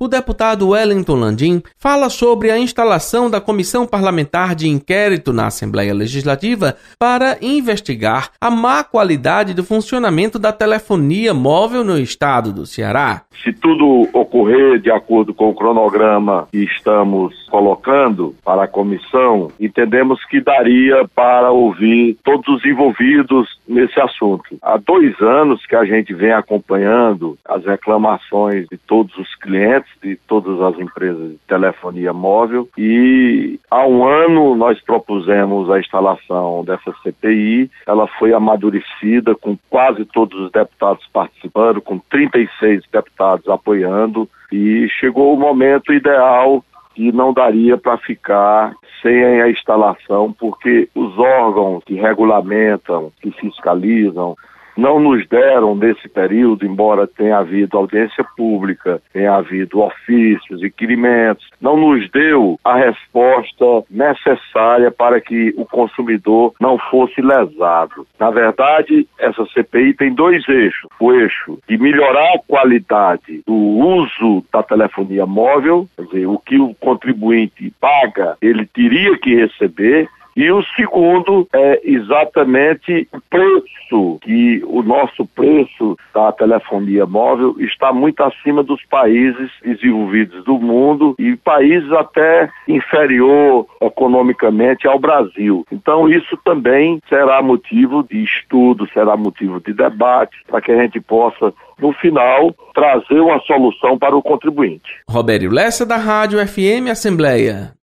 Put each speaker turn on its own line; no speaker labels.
o deputado Wellington Landim fala sobre a instalação da Comissão Parlamentar de Inquérito na Assembleia Legislativa para investigar a má qualidade do funcionamento da telefonia móvel no estado do Ceará.
Se tudo ocorrer de acordo com o cronograma que estamos colocando para a comissão, entendemos que daria para ouvir todos os envolvidos nesse assunto. Há 2 anos que a gente vem acompanhando as reclamações de todos os clientes, de todas as empresas de telefonia móvel, e há 1 ano nós propusemos a instalação dessa CPI. Ela foi amadurecida com quase todos os deputados participando, com 36 deputados apoiando, e chegou o momento ideal que não daria para ficar sem a instalação, porque os órgãos que regulamentam, que fiscalizam, não nos deram nesse período, embora tenha havido audiência pública, tenha havido ofícios, requerimentos, não nos deu a resposta necessária para que o consumidor não fosse lesado. Na verdade, essa CPI tem 2 eixos. O eixo de melhorar a qualidade do uso da telefonia móvel, quer dizer, o que o contribuinte paga, ele teria que receber. E o segundo é exatamente o preço, que o nosso preço da telefonia móvel está muito acima dos países desenvolvidos do mundo e países até inferior economicamente ao Brasil. Então isso também será motivo de estudo, será motivo de debate, para que a gente possa, no final, trazer uma solução para o contribuinte.
Robério Lessa, da Rádio FM Assembleia.